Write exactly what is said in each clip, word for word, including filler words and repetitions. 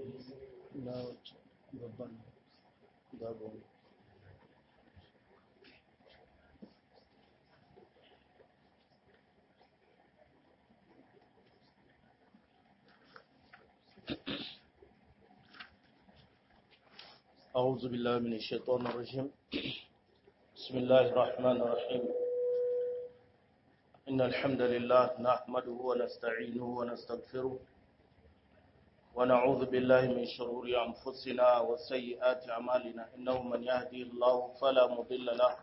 na babban gabon. أعوذ بالله من الشيطان الرجيم. بسم الله الرحمن الرحيم. إن الحمد لله نحمده ونستعينه ونستغفره ونعوذ بالله من شرور أنفسنا وسيئات أعمالنا. إنه من يهدي الله فلا مضل له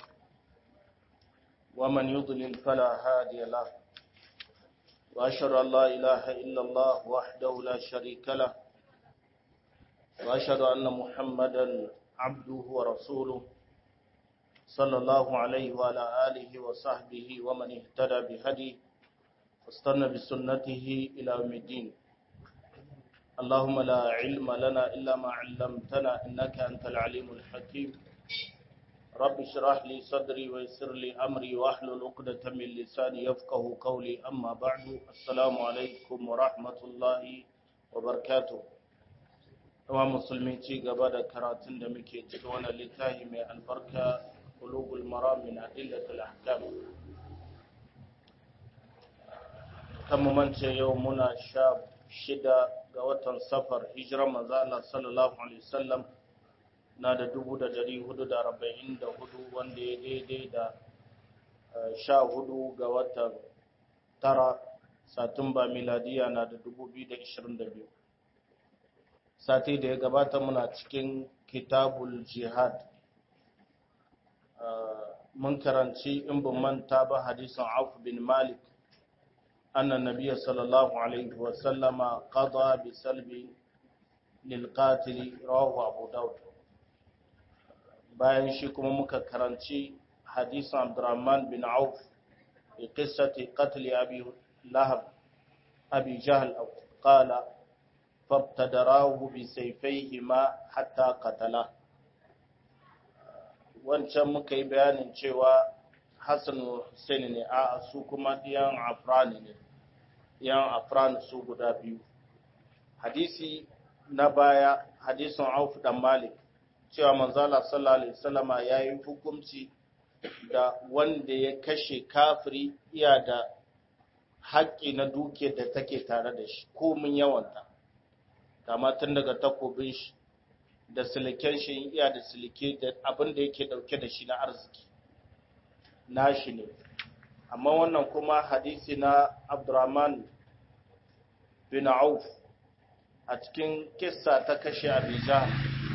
ومن يضلل فلا هادي له، وأشهد أن لا إله إلا الله وحده لا شريك له، وأشهد أن محمدا عبده ورسوله صلى الله عليه وعلى آله وصحبه ومن اهتدى بهديه واستنى بسنته إلى يوم الدين. اللهم لا علم لنا إلا ما علمتنا إنك أنت العليم الحكيم. رب اشرح لي صدري ويسر لي أمري واحلل عقدة من لساني يفقه قولي. أما بعد، السلام عليكم ورحمة الله وبركاته. Wa musulmi ci gaba da karatun da muke cikin wannan littafi mai albarka Bulughul Maram min Adillatil Ahkam. Kan mu mance yau muna sha shida ga watan Safar, hijirar manzo Allah sallallahu alaihi wasallam na da dubu da dari hudu da arba'in da hudu, wanda ya daidai da sha hudu ga watan tara Satumba miladiya na da dubu biyu da ishirin da biyu. Sati da ya gabata muna cikin kitabul jihad. Mun karanci in bin manta ba hadisin Auf bin Malik anna nabiyya sallallahu alaihi wa sallama qada bi salbi lil qatil, rawahu Abu Dawud. Bayan shi kuma muka karanci hadisin Abdurrahman bin Auf bi qissati qatl Abi Lahab Abi Jahl qala fabtadarahu bi sayfayhima hatta qatala. Wancan muka yi bayanin cewa Hassan Hussein ne, a su kuma diyan Afran ne, diyan Afran su guda biyu. Hadisi na baya, hadisin Auf dan Malik, cewa manzala sallallahu alaihi wasallama yayi hukunci da wanda ya kashe kafiri iya da haƙƙi na dukiyar da take tare da shi komin yawanta, kama tun daga takobin shi da siliken shi, iya da silike da abin da yake dauke da shi na arziki nashi ne. Amma wannan kuma hadisi na Abdurrahman bin Auf a cikin kissa ta kashe Abi Jahl,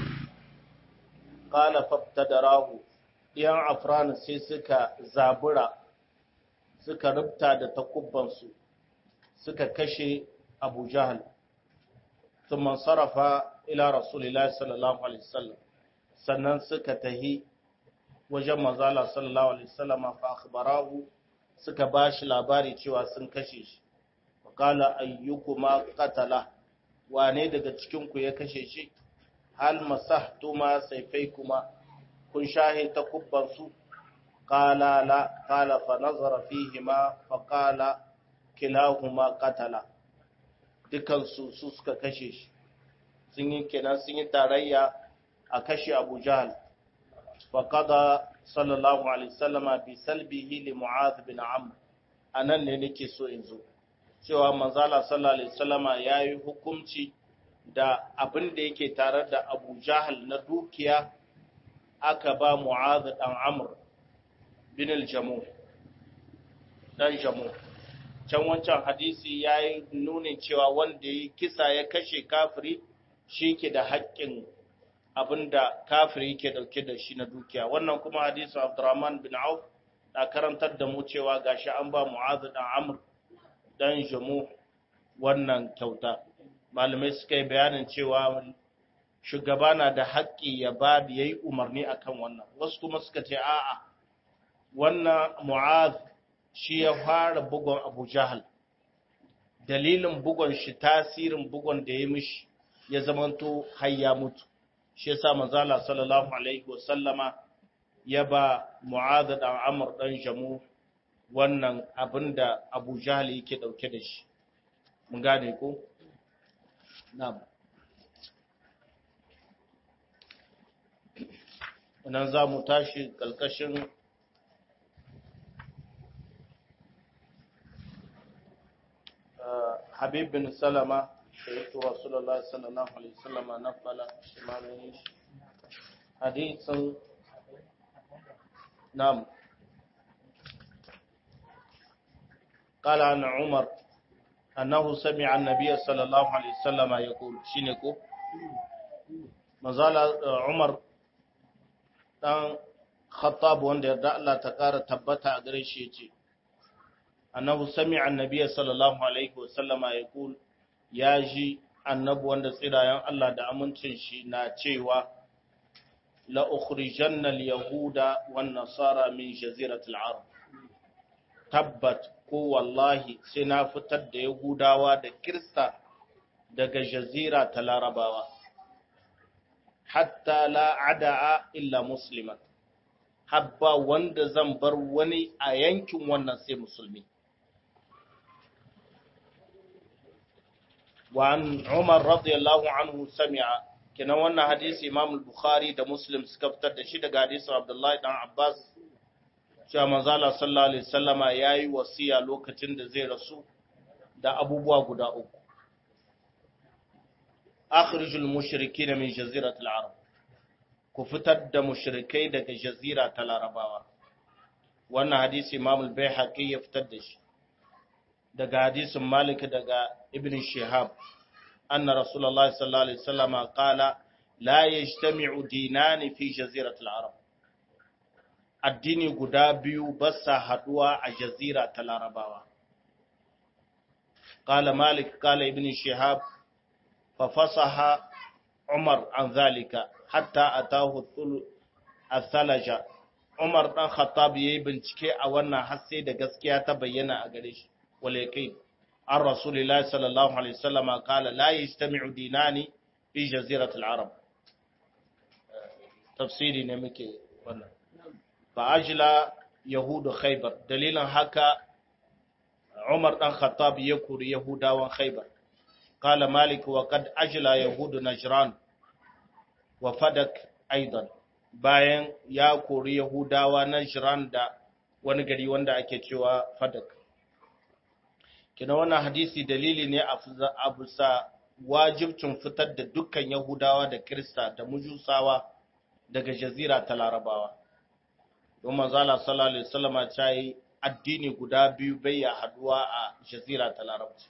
qala fabtadarahu, diyan Afran sai suka zabura suka rubta da takubbansu suka kashe Abu Jahl. ثم انصرف إلى رسول الله صلى الله عليه وسلم، sannan suka tahi wajen manzala sallallahu alaihi wasallam fa akhbarahu, suka bashi labari cewa sun kashe shi. Qala ayyukuma qatala, wane daga cikin ku ya kashe shi? Hal masahtuma sayfaykuma, kun shahi takubban su? Qala la. Qala fa nazara fihima fa qala kilahuma qatala, dukansu su suka kashe shi. Sun yi kenan sun yi tarayya a kashe Abu Jahl. Fa qada sallallahu alaihi wasallama bi salbihi li Mu'adh bin Amr. Anan ne nake so in zo cewa manzala sallallahu alaihi wasallama yayi hukunci da abin da yake tare da Abu Jahl na dukiya aka ba Mu'adh dan Amr bin al-Jamuh dan Jamuh. Can wancan hadisi ya yi nunin cewa wanda ya kisa ya kashe kafiri shi ke da haƙƙin abin da kafiri ke ɗauke da shi na dukiya. Wannan kuma hadisin Abdurrahman bin Auf na karantar da mu cewa gashi an ba Mu'adh dan Amr dan Jamuh wannan kyauta. Malamai suka yi bayanin cewa shugaba na da haƙƙi ya ba da yayi umarni akan wannan. Wasu kuma suka ce a'a, wannan Mu'adh shi ya fara bugon Abu Jahl, dalilin bugon shi, tasirin bugon da ya mishi ya zamanto har ya mutu. Shi yasa manzala sallallahu alaihi wasallama ya ba Mu'adh dan Amr dan Jamuh wannan abinda Abu Jahl yake dauke da shi. Mun gane ko? Na'am. nan za mu tashi ƙalƙashin Habib bin Salama shaitu Rasulullah sallallahu alaihi wasallam nafala shimalin hadisin nam قال عن عمر أنه سمع النبي صلى الله عليه وسلم يقول شنكو مازال عمر دان خطاب wanda yarda Allah ta ƙara tabbata a gare shi yace annahu sami'a annabiy sallallahu alaihi wasallama yaqul ya ji annabi wanda tsirayen Allah da amincin shi na cewa la ukhrijanna al-yahuda wan nasara min jaziratil arab tabbat ko wallahi sai na fitar da yahudawa da kirista daga jazira ta larabawa hatta la ada'a illa musliman habba wanda zan bar wani a yankin wannan sai musulmi wa an umar radiyallahu anhu sami'a kina wannan hadisi imam al-bukhari da muslim suka fitar da shi daga hadisin abdullahi dan abbas cewa manzala sallallahu alaihi wasallama yayi wasiya lokacin da zai rasu da abubuwa guda uku akhrijul mushrikin min jaziratil arab ku fitar da mushrikai daga jazira ta larabawa wannan hadisi imam al-baihaqi ya fitar da shi daga hadisin malik daga ibn shihab anna rasulullahi sallallahu alaihi wasallama qala la yajtami'u dinani fi jaziratil arab addini guda biyu ba sa haduwa a jazira ta larabawa qala malik qala ibn shihab fa fasaha umar an zalika hatta atahu al-thalaja umar dan khattab yayi bincike a wannan har sai da gaskiya ta bayyana a gare shi walakin an rasulullahi sallallahu alaihi wasallam qala la yajtami'u dinani fi jaziratil arab tafsiri ne muke wannan fa'ajila yahudu khaybar dalilin haka umar dan khattab ya kuri yahudawan khaybar qala malik wa qad ajla yahudu najran wa fadak aidan bayan ya kori yahudawa najran da wani gari wanda ake cewa fadak kina wannan hadisi dalili ne a bisa wajibcin fitar da dukkan yahudawa da kirista da mujusawa daga jazira ta larabawa don manzala sallallahu alaihi wasallama ta yi addini guda biyu bai ya haduwa a jazira ta larabci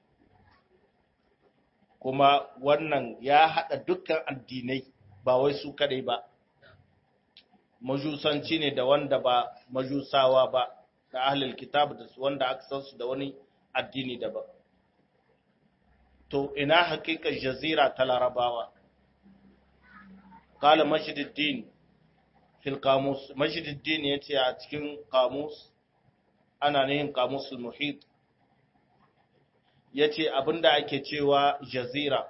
kuma wannan ya hada dukkan addinai ba wai su kadai ba majusanci ne da wanda ba majusawa ba da ahlul kitab da wanda aka san su da wani addini daban to ina hakikar jazira ta larabawa qala masjiduddin fil qamus masjiduddin yace a cikin qamus ana ne qamusul muhit yace abinda ake cewa jazira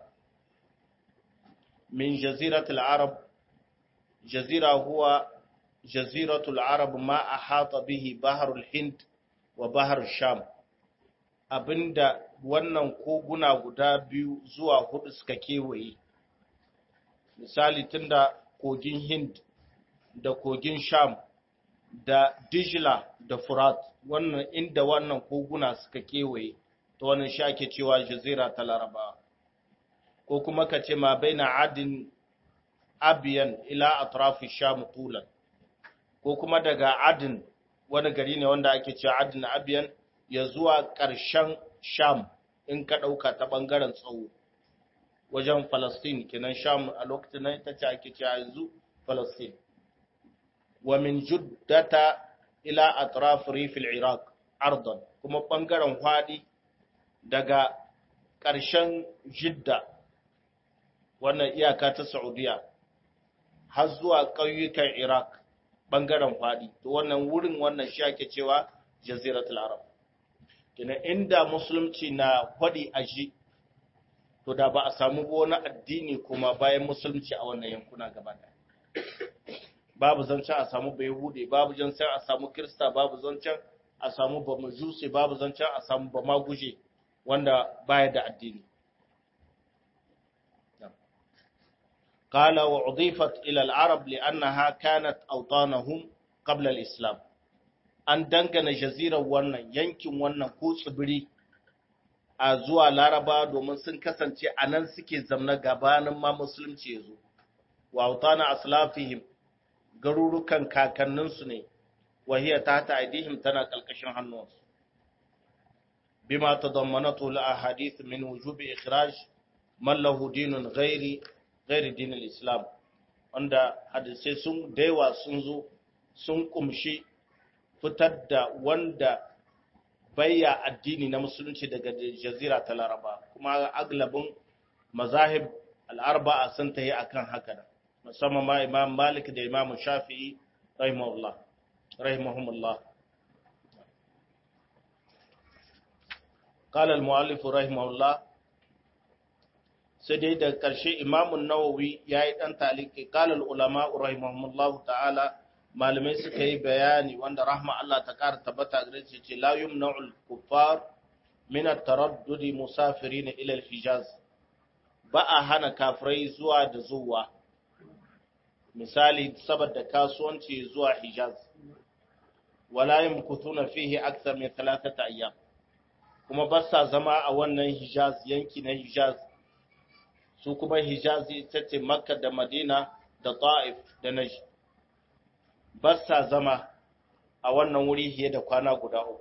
min jaziratul arab jazira huwa jaziratul arab ma ahata bihi baharul hind wa bahar sham abinda wannan koguna guda biyu zuwa hudu suka kewaye misali tunda kogin hind da kogin sham da dijla da furat wannan inda wannan koguna suka kewaye to wannan shi ake cewa jazira ta larabawa ko kuma ka ce ma baina adin abiyan ila atrafi sham tulan ko kuma daga adin wani gari ne wanda ake cewa adin abiyan ya zuwa ƙarshen sham in ka ɗauka ta ɓangaren tsawo wajen falastin kenan sham a lokacin nan ita ce ake cewa yanzu falastin wa min juddata ila atraf rifil iraq ardan kuma ɓangaren hwadi daga ƙarshen jidda wannan iyaka ta saudiya har zuwa ƙauyukan iraq ɓangaren hwadi to wannan wurin wannan shi ake cewa jaziratul arab kina inda musulunci na hwadi a ji to da ba a samu wani addini kuma bayan musulunci a wannan yankuna gaba ɗaya babu zancen a samu bayhude babu zancen a samu kirista babu zancen a samu ba majusi babu zancen a samu ba maguje wanda baya da addini قال وأضيفت إلى العرب لأنها كانت أوطانهم قبل الإسلام an dangana jazirar wannan yankin wannan ko tsibiri a zuwa laraba domin sun kasance a nan suke zamna gabanin ma musulunci ya zo wa autana aslafihim garurukan kakanninsu ne wahiya ta ta aidihim tana kalkashin hannunsu bima tadammanatu al ahadith min wujub ikhraj man lahu dinun ghairi ghairi din al islam wanda hadisai sun daiwa sun zo sun kumshi fitar da wanda bayya addini na musulunci daga jazira ta laraba kuma aglabin mazahib al-arba'a sun tayi akan haka da musamman ma imam malik da imam shafi'i rahimahullah rahimahumullah قال المؤلف رحمه الله sai dai da ƙarshe imamun nawawi ya yi ɗan taliki ƙalar ulama rahimahumullahu ta'ala malamai suka yi bayani wanda rahma Allah ta ƙara tabbata gare shi ce la yumna'ul kuffar min at-taraddudi musafirin ila al-hijaz ba a hana kafirai zuwa da zuwa misali saboda kasuwanci zuwa hijaz wala yamkuthuna fihi akthar min thalathati ayyam kuma ba sa zama a wannan hijaz yanki na hijaz su kuma hijaz ita ce makka da madina da ta'if da najd ba sa zama a wannan wuri fiye da kwana guda uku.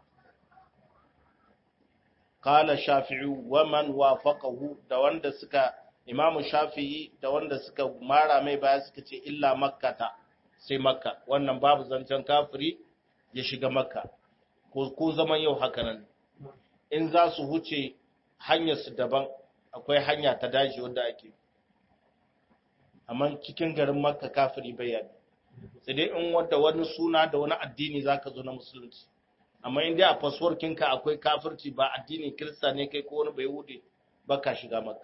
Kala Shafi'i wa man wafaqahu da wanda suka Imam Shafi'i da wanda suka mara mai baya suka ce illa makkata sai makka wannan babu zancen kafiri ya shiga makka ko ko zaman yau haka nan in za su huce hanyar su daban akwai hanya ta daji wanda ake amma cikin garin makka kafiri bai yabi sai dai in wanda wani suna da wani addini zaka zo na musulunci amma in dai a fasfor kinka akwai kafirci ba addinin kirista ne kai ko wani bai wuce baka shiga makka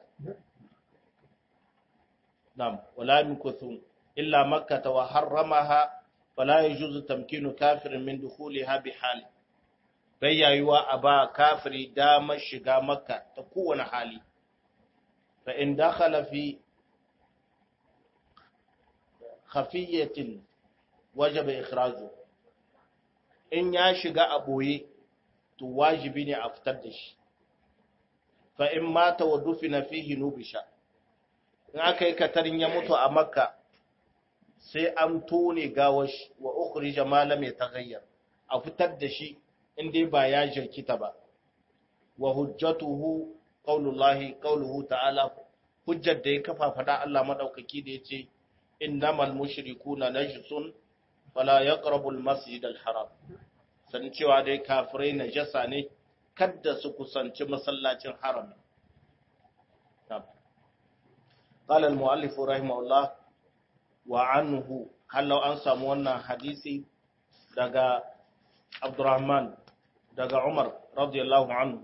nam wala minkuthum illa makkah wa harramaha fala yajuzu tamkinu kafirin min dukhuliha bi hali bai yayuwa a ba kafiri damar shiga makka ta kowane hali fa in dakhala fi khafiyatin wajaba ikhraju in ya shiga a boye to wajibi ne a fitar da shi fa in mata wa dufina fihi nubisha in aka yi katarin ya mutu a makka sai an tone gawar shi wa ukhrija ma lam yataghayyar a fitar da shi in dai ba ya jirkita ba wa hujjatuhu qaulullahi qauluhu ta'ala hujjar da ya kafa fada Allah madaukaki da yace innamal mushrikuna najsun fala yaqrabu al-masjid al-haram san cewa dai kafirai najasa ne kada su kusanci masallacin harami قال المؤلف رحمه الله وعنه هل لو an samu wannan hadisi daga Abdurrahman daga Umar radiyallahu anhu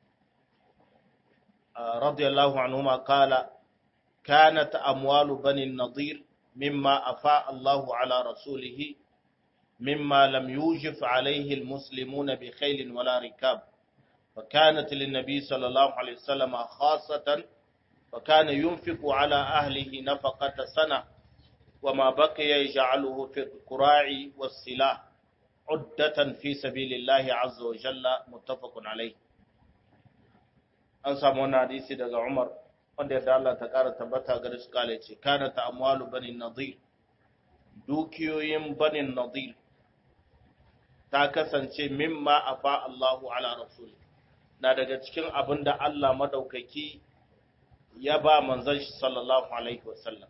radiyallahu anhuma qala kanat amwalu bani an-nadir mimma afa Allahu ala rasulih mimma lam yujif alayhi al-muslimuna bi khayl wala rikab فكانت للنبي صلى الله عليه وسلم خاصة وكان ينفق على أهله نفقة سنة وما بقي يجعله في القراع والسلاح عدة في سبيل الله عز وجل متفق عليه an samu wani hadisi daga Umar wanda yadda Allah ta ƙara tabbata gare su kale ce kana ta amwalu bani nadir dukiyoyin bani nadir ta kasance mimma afa Allahu ala rasuli na daga cikin abin da Allah madaukaki ya ba manzon shi sallallahu alaihi wasallam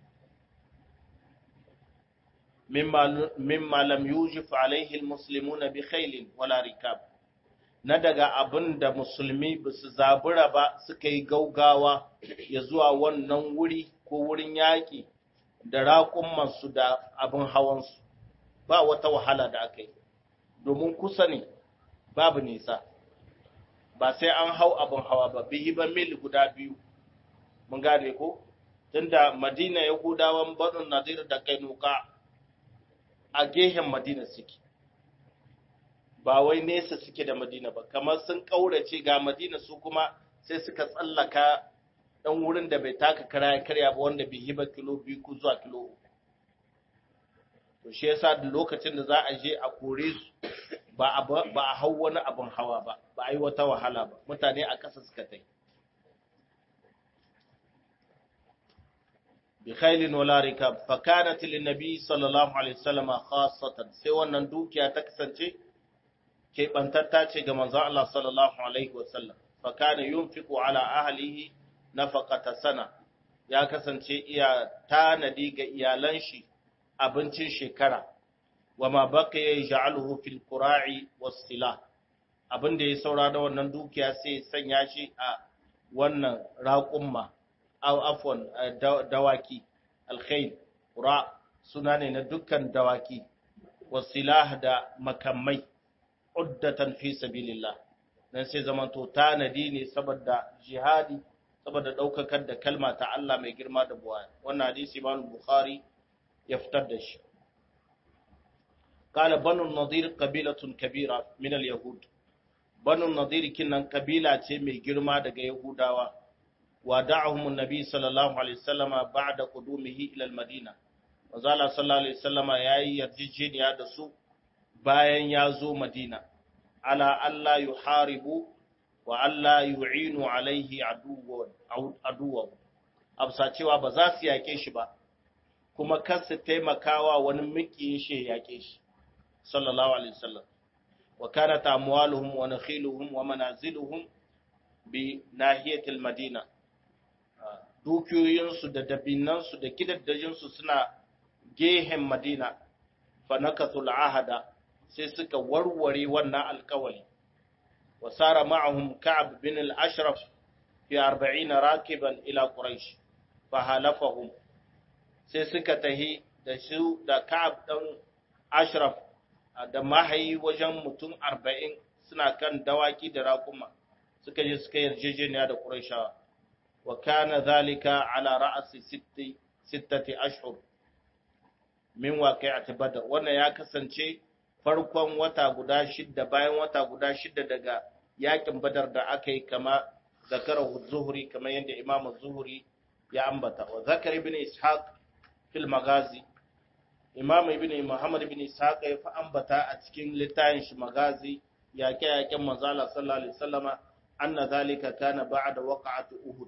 mimma mimma lam yujif alaihi almuslimuna bi khayl wala rikab na daga abin da musulmi ba su zabura ba suka yi gaugawa ya zuwa wannan wuri ko wurin yaƙi da raƙummansu da abin hawansu ba wata wahala da aka yi domin kusa ne babu nisa ba sai an hau abin hawa ba bihi ba mil guda biyu mun gane ko tunda madina yahudawan banu nadir da kainuka a gehen madina suke ba wai nesa suke da madina ba kamar sun kaurace ga madina su kuma sai suka tsallaka ɗan wurin da bai taka kara ya karya ba wanda bai yi ba kilo biyu ko zuwa kilo uku. To shi yasa da lokacin da za a je a kore su ba a ba a hau wani abin hawa ba, ba a yi wata wahala ba, mutane a ƙasa suka tai. Bi khailin wala rikab fa kanat lin nabi sallallahu alaihi wasallam khassatan, sai wannan dukiya ta kasance ke bantatta ce ga manzon Allah sallallahu alaihi wasallam. Fa kana yunfiqu ala ahlihi nafaqata sana, ya kasance iya tanadi ga iyalan shi abincin shekara, wa ma baqiya yaj'aluhu fil qura'i was silah, abinda ya saura da wannan dukiya sai sanya shi a wannan raqumma aw afwan dawaki alkhayl. Qura suna ne na dukkan dawaki, was silah da makamai, uddatan fi sabilillah, dan sai zamanto tanadi ne saboda jihadi, saboda daukakar da kalma ta Allah mai girma da buwaya. Wannan hadisi Imam Bukhari ya fitar da shi. Qala banu nadir qabilatun kabira min al-yahud, banu nadir kinnan kabila ce mai girma daga yahudawa. Wa da'ahum an-nabi sallallahu alaihi wasallama ba'da qudumihi ila al-madina, wazala sallallahu alaihi wasallama yayi yarjejeniya da su bayan ya zo Madina, ala alla yuharibu wa alla yu'inu alaihi aduwwan, absa cewa ba za su yake shi ba, kuma kar su taimakawa wani mikiyin shi yake shi sallallahu alaihi wasallam. Wa kanat amwaluhum wa nakhiluhum wa manaziluhum bi nahiyatil madina, dukiyoyinsu da dabinansu da gidaddajinsu suna gehen Madina. Fa nakatul ahada, sai suka warware wannan alkawali. Wa sara ma'ahum Ka'ab bin al-Ashraf fi arba'ina rakiban ila Quraysh fa halafahum, sai suka tahi da su da Ka'ab dan Ashraf da mahayi wajen mutum arba'in suna kan dawaki da raƙuma, suka je suka yarjejeniya da Qurayshawa. Wa kana dhalika ala ra'si sitti sittati ashhur min waqi'ati Badr, wannan ya kasance farkon wata guda shidda, bayan wata guda shidda daga yakin Badar da aka yi, kama zakarahu Zuhri, kamar yadda Imam Zuhri ya ambata. Wa zakar ibn Ishaq fil Magazi, Imam ibn Muhammad ibn Ishaq ya fa ambata a cikin littafin shi Magazi, yake yaken manzo Allah sallallahu alaihi wasallama, anna zalika kana ba'da waqa'ati Uhud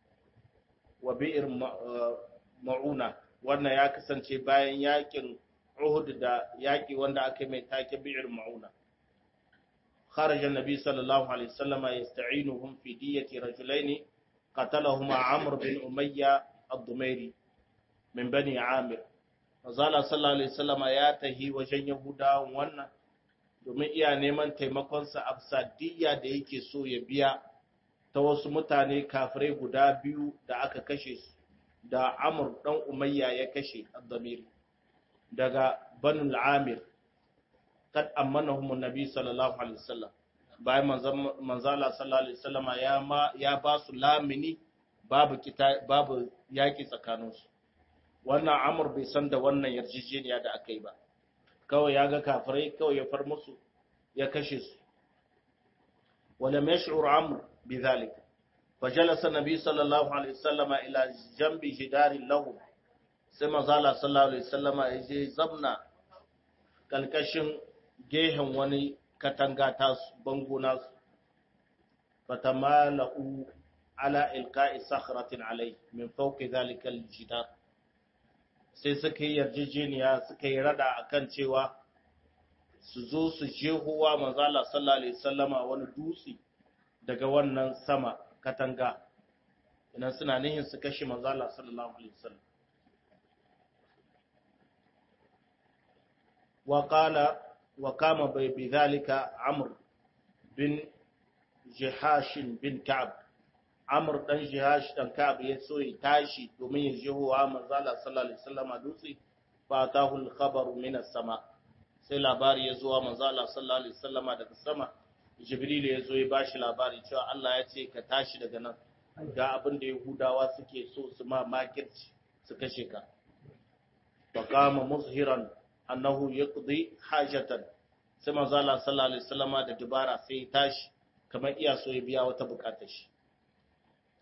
wa bi'r Ma'una, wannan ya kasance bayan yakin Uhud da yaki wanda aka mai take bi'r Ma'una. Kharaja an-nabi sallallahu alaihi wasallama yasta'inuhum fi diyati rajulaini qatalahuma Amr bin Umayya ad-Dumairi min bani Amir. Manzala sallallahu alaihi wasallama ya tahi wajen Yahudawan wannan domin iya neman taimakon sa afsadiyya da yake so ya biya ta wasu mutane kafirai guda biyu da aka kashe su, da Amr dan Umayya ya kashe ad-Damiri daga Banu al-Amir. Kad amanahum an-nabi sallallahu alaihi wasallam, bayan manzala sallallahu alaihi wasallama ya ma ya ba su lamini babu kita babu yaki tsakaninsu. Wannan Amr bai san da wannan yarjejeniya da aka yi ba, kawai ya ga kafirai kawai ya far musu ya kashe su. Wala mash'ur Amr bidhalika, fajalasa nabi sallallahu alaihi wasallama ila jambi jidari lahu, sai manzala sallallahu alaihi wasallama ya je zamna kalkashin gehen wani katanga ta bango nasu. Fatamalu ala ilqa'i sakhratin alai min fawqi dhalika aljidar, sai suka yi yarjejeniya suka yi rada akan cewa su zo su jehuwa manzala sallallahu alaihi wasallama wani dutse daga wannan sama katanga, idan suna nihin su kashe manzala sallallahu alaihi wasallam. wa qala wa kama bi dhalika Amr bin Jihash bin Ka'b, Amr dan Jihash dan Ka'b ya so ya tashi domin ya jehuwa manzala sallallahu alaihi wasallama dutse. Fa atahu al-khabaru min as-sama, sai labari ya zuwa manzo Allah sallallahu alaihi wasallama daga sama. Jibril ya zo ya bashi labari cewa Allah ya ce ka tashi daga nan, ga abin da Yahudawa suke so su ma makirci su kashe ka. Fa qama muzhiran annahu yaqdi hajatan, sai manzo Allah sallallahu alaihi wasallama da dubara sai ya tashi kamar iya so ya biya wata bukatar shi.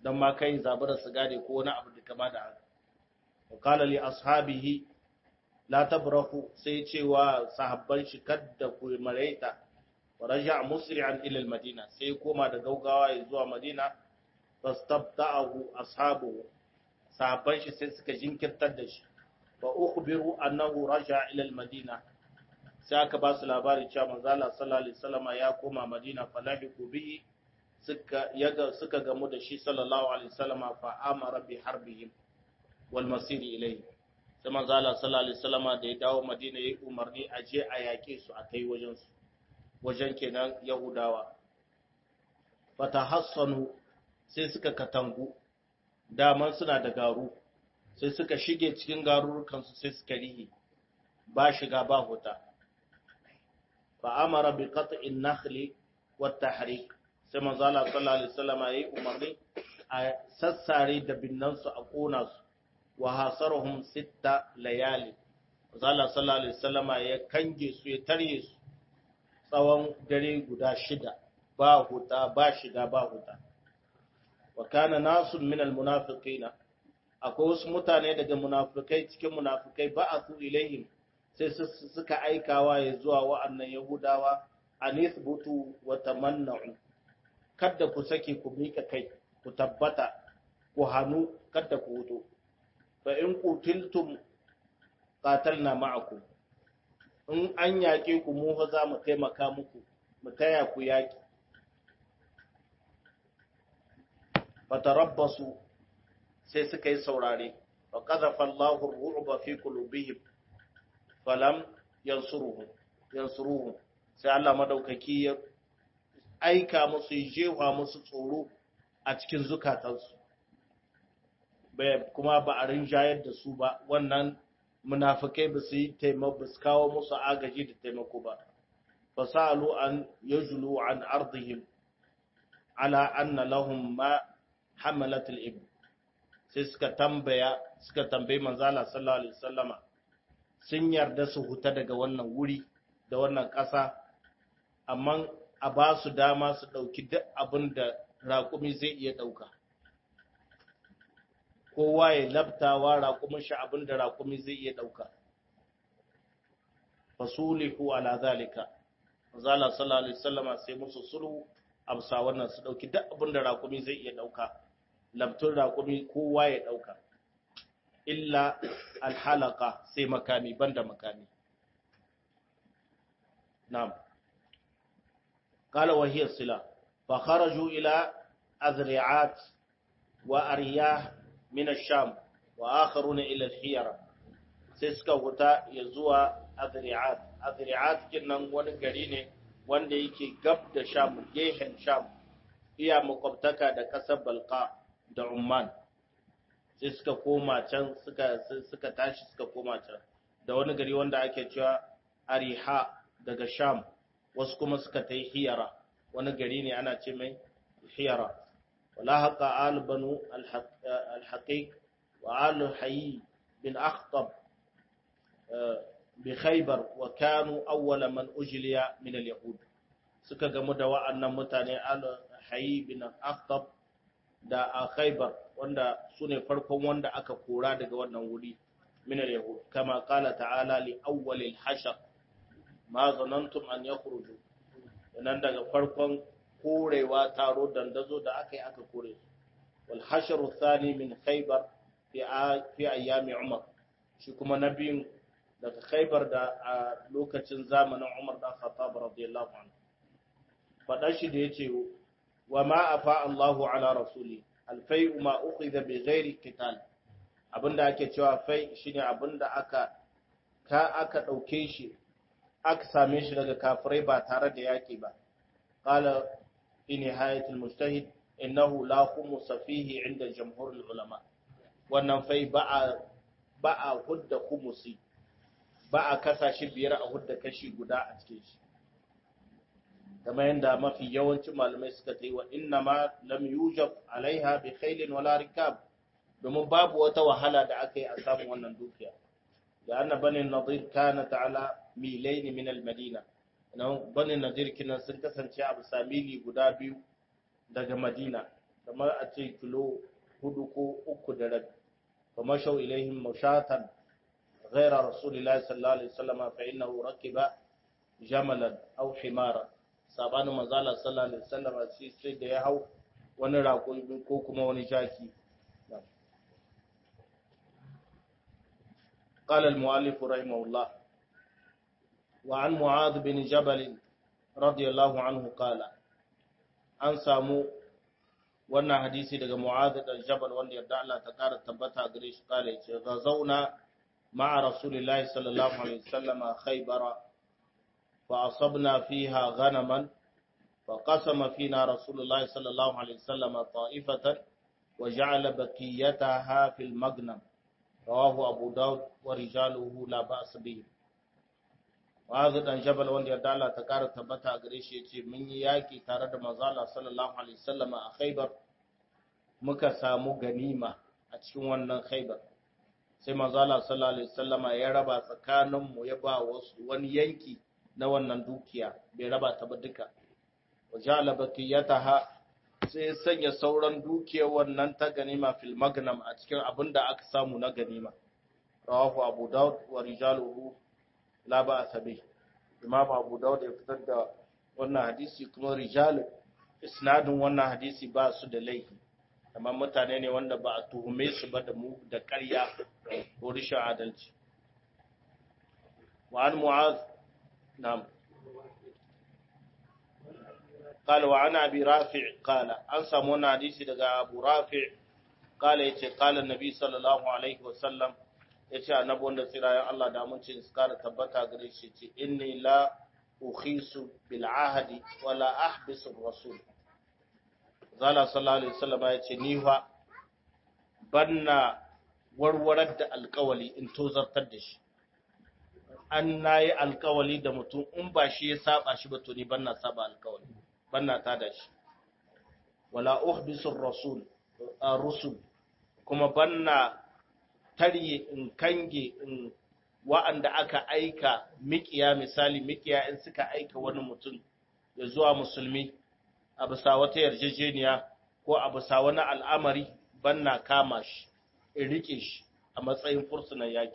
dan ma kai zabura su gane ko wani abu da kama da haka wa qala li ashabihi la tabrahu sai cewa sahabban shi kadda ku maraita wa raja musri'an ila al-madina sai koma da gaugawa zuwa madina fastabta'ahu ashabuhu sahabban shi sai suka jinkirtar da shi wa ukhbiru annahu raja ila al-madina sai aka ba su labarin cewa manzo Allah sallallahu alaihi wasallam ya koma madina falahiqu bihi suka yaga suka gamu da shi sallallahu alaihi wasallam fa amara bi harbihim wal masir ilayhi sai manzo Allah sallallahu alaihi wasallam da ya dawo madina yayi umarni a je a yake su a kai wajen su wajen kenan yahudawa fatahassanu sai suka katangu daman suna da garu sai suka shige cikin garurukansu sai suka rihi ba shiga ba huta fa amara bi qat'in nakhli wat tahrik sai manzo Allah sallallahu alaihi wasallam yayi umarni a sassare da binnansu a kona su wa hasaruhum sitta layali manzo Allah sallallahu alaihi wasallam ya kange su ya tarye su tsawon dare guda shida ba huta ba shiga ba huta wa kana nasun min almunafiqina akwai wasu mutane daga munafikai cikin munafikai ba'athu ilaihim sai suka aikawa ya zuwa wa'annan yahudawa anisbutu wa tamanna'u kada ku sake ku mika kai ku tabbata ku hanu kada ku huto fa in qutiltum qatalna ma'akum in an yaƙe ku mu fa za mu taimaka muku mu taya ku yaƙi fatarabbasu sai suka yi saurare wa qadhafa Allahu ar-ru'ba fi qulubihim falam yansuruhum yansuruhum sai Allah madaukaki ya aika musu jewa musu tsoro a cikin zukatansu bai kuma ba a rinjayar da su ba wannan munafikai ba su yi taimako ba su kawo musu agaji da taimako ba fasalu an yajlu an ardihim ala anna lahum ma hamalat al-ibn sai suka tambaya suka tambayi manzo Allah sallallahu alaihi wasallama sun yarda su huta daga wannan wuri da wannan ƙasa amma a ba su dama su dauki duk abin da raƙumi zai iya dauka kowa ya labtawa raƙumin shi abin da raƙumi zai iya dauka fasulihu ala zalika manzo Allah sallallahu alaihi wasallama sai musu sulhu amsa wannan su dauki duk abin da raƙumi zai iya dauka labtun raƙumi kowa ya ɗauka, illa alhalaka sai makami banda makami. Na'am. Kala wahiyar sila, fa kharaju ila azri'at wa ariyah min ash-sham wa akharuna ila al-hiyara. Sai suka huta ya zuwa azri'at. Azri'at kinnan wani gari ne wanda yake gab da Sham, gehen Sham, iya makwabtaka da ƙasar Balqa. Da Umman sai suka koma can suka suka tashi suka koma can da wani gari wanda ake cewa Ariha daga Sham wasu kuma suka tai Hiyara wani gari ne ana ce mai Hiyara wala haqa al banu al haqiq wa al hayy bin akhtab bi Khaybar wa kanu awwala man ujliya min al yahud suka gamu da wa'annan mutane al hayy bin akhtab da a Khaybar wanda su ne farkon wanda aka kora daga wannan wuri minar yahud kama kala ta'ala li awwalil hashar ma zanantum an yakhruju nan daga farkon korewa taro dandazo da aka yi aka kore wal hasharu thani min Khaybar fi fi ayyami Umar shi kuma nabiyin daga Khaybar da a lokacin zamanin Umar da Khattab radiyallahu anhu fada shi da yace وما أفاء الله على رسوله الفيء ما أخذ بغير قتال abinda ake cewa fai shine abinda aka ka aka dauke shi aka same shi daga kafirai ba tare da yaki ba qala fi nihayatil mujtahid innahu la khumus fihi inda jamhur ulama wannan fai ba a ba a hudda khumusi ba a kasa shi biyar a hudda kashi guda a cikin shi kamar yadda mafi yawancin malamai suka ta yi wa inna ma lam yujab alaiha bi khailin wala rikab domin babu wata wahala da aka yi a samun wannan dukiya da anna bani nadir kana ta'ala milaini min al-madina nan bani nadir kinan sun kasance a bisa mili guda biyu daga madina kamar a ce kilo hudu ko uku da rabi fa mashau ilaihim mashatan ghayra rasulillahi sallallahu alaihi wasallam fa innahu rakiba jamalan aw himara sabanin manzala sallallahu alaihi wasallam sai sai da ya hau wani raƙumi ko kuma wani jaki. قال المؤلف رحمه الله وعن معاذ بن جبل رضي الله عنه قال an samu wannan hadisi daga Mu'adh dan Jabal wanda yarda Allah ta kara tabbata gare shi kale ce gazauna ma'a rasulillahi sallallahu alaihi wasallam khaybara fa asabna fiha ghanaman fa qasama fina rasulullahi sallallahu alaihi wasallam ta'ifatan wa ja'ala baqiyataha fil magnam rawahu Abu Dawud wa rijaluhu la ba's bihi. Mu'adh dan Jabal wanda yarda Allah ta kara tabbata gare shi yace mun yi yaki tare da manzo Allah sallallahu alaihi wasallam a Khaybar muka samu ganima a cikin wannan Khaybar sai manzo Allah sallallahu alaihi wasallam ya raba tsakanin mu ya ba wasu wani yanki na wannan dukiya bai raba ta ba duka wajala baqiyataha sai sanya sauran dukiyar wannan ta ganima fil magnam a cikin abinda aka samu na ganima rawahu Abu Dawud wa rijaluhu la ba'sa bih. Imam Abu Dawud ya fitar da wannan hadisi kuma rijal isnadin wannan hadisi ba su da laifi amma mutane ne wanda ba a tuhume su ba da mu da ƙarya ko rishin adalci. Wa an Mu'adh nam قال وعن ابي رافع قال an samu wannan hadisi daga Abu Rafi' قال yace قال النبي صلى الله عليه وسلم yace annabi wanda tsirayen Allah da mun ce iskara tabbata gare shi ce inni la ukhisu bil ahdi wala ahbisu rasul zalla sallallahu alaihi wasallam yace ni fa banna warwarar da alƙawali in tozartar da shi an nayi alƙawali da mutum in ba shi ya saba shi ba to ni banna saba alƙawali banna ta da shi wala uhbisu rasul rusul kuma banna tarye in kange in wa'anda aka aika mikiya misali mikiya in suka aika wani mutum ya zuwa musulmi a bisa wata yarjejeniya ko a bisa wani al'amari banna kama shi in rike shi a matsayin fursunan yaki.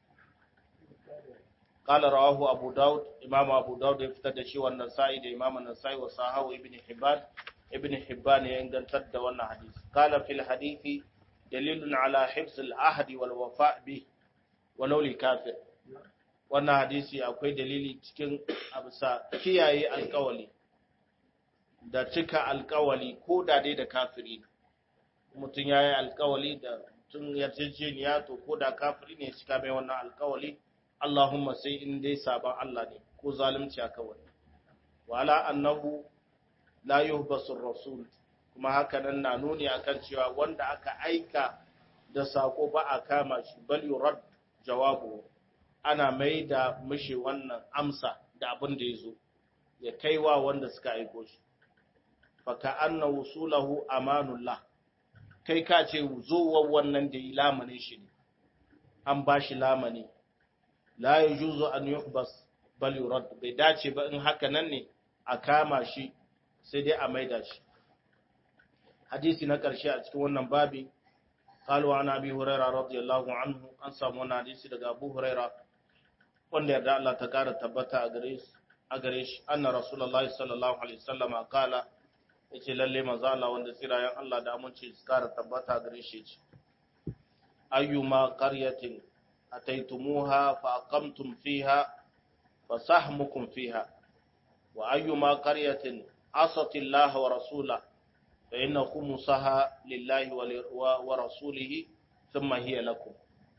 Qala rawahu Abu Dawud Imam Abu Dawud ya fitar da shi wannan sa'i da Imam An-Nasa'i wa sahahu Ibn Hibban Ibn Hibban ya ingantar da wannan hadisi. Qala fil hadithi dalilun ala hifz al-ahdi wal wafa' bi walau li kafir. Wannan hadisi akwai dalili cikin abisa kiyaye alƙawali da cika alƙawali ko da dai da kafiri mutum yayi alƙawali da mutum yarjejeniya to ko da kafiri ne cika mai wannan alƙawali Allahumma sai in dai saban Allah ne ko zalunci aka wani wala annahu la yuhbasu ar-rasul kuma haka nan na nuni akan cewa wanda aka aika da sako ba a kama shi bal yurad jawabu ana mai da mishi wannan amsa da abin da yazo ya kaiwa wanda suka aiko shi fa ka anna wusulahu amanullah kai ka ce zuwan wannan da lamane shi ne an bashi lamani la yajuzu an yuhbas bal yurad bai dace ba in haka nan ne a kama shi sai dai a maida shi. Hadisi na ƙarshe a cikin wannan babi qalu an abi hurairah radiyallahu anhu an samu wannan hadisi daga Abu Hurairah wanda yarda Allah ta kara tabbata a gare shi a gare shi anna rasulullahi sallallahu alaihi wasallam qala yace lalle manzo Allah wanda tsirayen Allah da aminci su kara tabbata a gare shi ce ayyuma qaryatin أتيتموها فأقمتم فيها فسهمكم فيها وأيما قرية عصت الله ورسوله فإن خمسها لله ورسوله ثم هي لكم.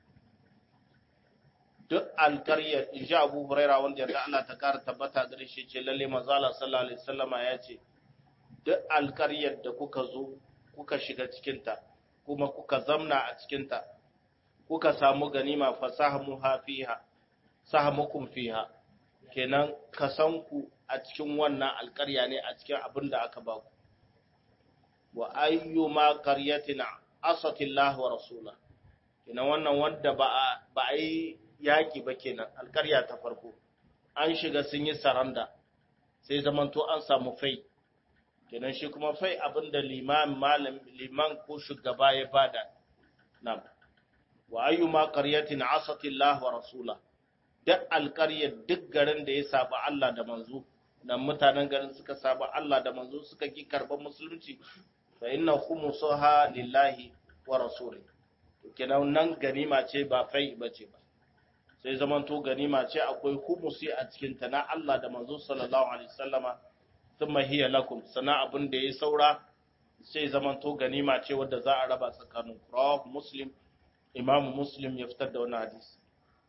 duk alƙaryar in ji Abu Huraira wanda yarda Allah ta kara tabbata gare shi ce lalle manzo Allah sallallahu alaihi wasallama ya ce duk alƙaryar da kuka zo kuka shiga cikin ta kuma kuka zamna a cikin ta kuka samu ganima fasahamuha fiha sahamukum fiha kenan kasanku a cikin wannan alƙarya ne a cikin abin da aka ba ku wa ayyuma qaryatin asatillah wa rasula kenan wannan wanda ba a ba a yi yaki ba kenan alƙarya ta farko an shiga sun yi saranda sai zamanto an samu fai kenan shi kuma fai abinda liman malam liman ko shugaba ya bada nam wa ayyuma qaryatin asati Allah wa rasula duk alƙaryar duk garin da ya saba Allah da manzo nan mutanen garin suka saba Allah da manzo suka ki karban musulunci fa inna khumsuha lillahi wa rasuli kenan nan ganima ce ba fai bace ba sai zamanto ganima ce akwai khumsi a cikin ta na Allah da manzo sallallahu alaihi wasallama thumma hiya lakum sana abin da yayi saura sai zamanto ganima ce wadda za a raba tsakanin rawahu muslim imam muslim ya fitar da wannan hadisi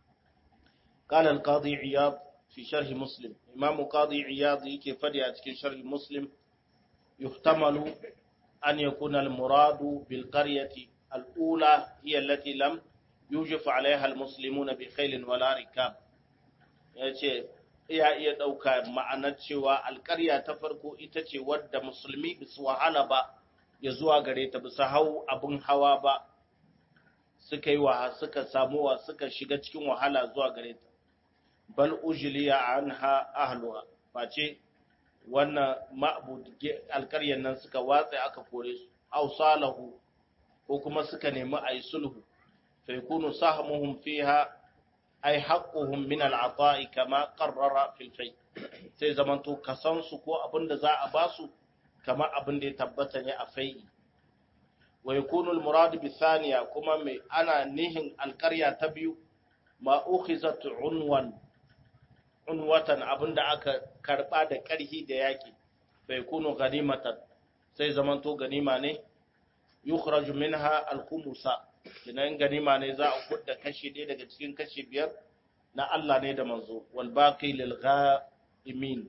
قال القاضي عياض في شرح مسلم إمام قاضي عياض يكي فدي أتكي شرح مسلم يحتمل أن يكون المراد بالقرية الأولى هي التي لم يوجف عليها المسلمون بخيل ولا ركاب yace iya iya dauka ma'anar cewa alƙarya ta farko ita ce wadda musulmi bisu wahala ba ya zuwa gare ta bisa hau abin hawa ba suka yi wa suka samuwa suka shiga cikin wahala zuwa gare ta bal ujliya anha ahluha face wannan ma'bud alƙaryar nan suka watsa aka kore su aw salahu ko kuma suka nemi ayi sulhu fa yakunu sahmuhum fiha ay haqquhum min al'ata'i kama qarrara fil fay sai zamanto kasan su ko abinda za a basu kama abinda ya tabbata ne a fai wa yakunu al murad bi thaniya kuma mai ana nihin alƙarya ta biyu ma ukhizat unwan unwatan abinda aka karba da ƙarhi da yaki fa yakunu ghanimatan sai zamanto ganima ne yukhraju minha al-khumsa kinan ganima ne za a kudda kashi ɗaya daga cikin kashi biyar na Allah ne da manzo wal baqi lil ghanimin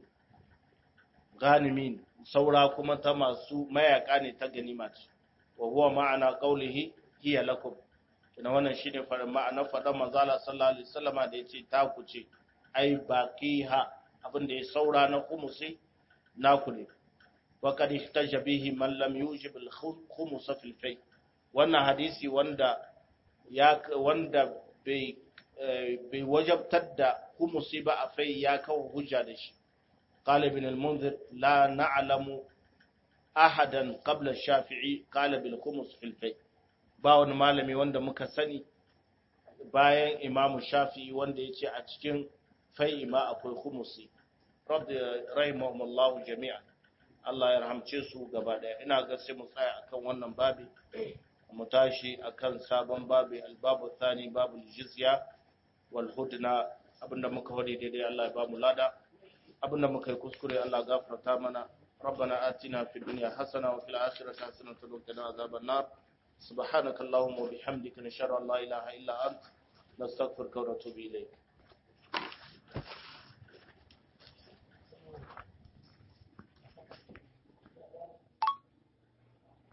ghanimin saura kuma ta masu mayaka ne ta ganima ce wa huwa ma'ana qawlihi hiya lakum kinan wannan shine faɗin ma'ana faɗan manzo Allah sallallahu alaihi wasallama da yace ta ku ce ai baqiha abinda ya saura na khumusi naku ne wa qad ihtaja bihi man lam yujib al khumus fil fay wannan hadisi wanda ya wanda bai bai wajabtar da khumusi ba a fai ya kawo hujja da shi qala ibn al munzir la na'lamu ahadan qabla shafi'i qala bil khumus fil fay ba wani malami wanda muka sani bayan imamu shafi'i wanda yace a cikin fai ma akwai khumusi rabbi rahimahumullahu jami'an Allah ya rahamce su gaba daya ina ga sai mu tsaya akan wannan babi mu tashi akan sabon babi albabu thani babul jizya wal hudna abinda muka wadi daidai Allah ya ba mu lada abinda muka yi kuskure Allah gafarta mana ربنا آتنا في الدنيا حسنة وفي الآخرة حسنة وقنا عذاب النار سبحانك اللهم وبحمدك نشهد أن لا إله إلا أنت نستغفرك ونتوب إليك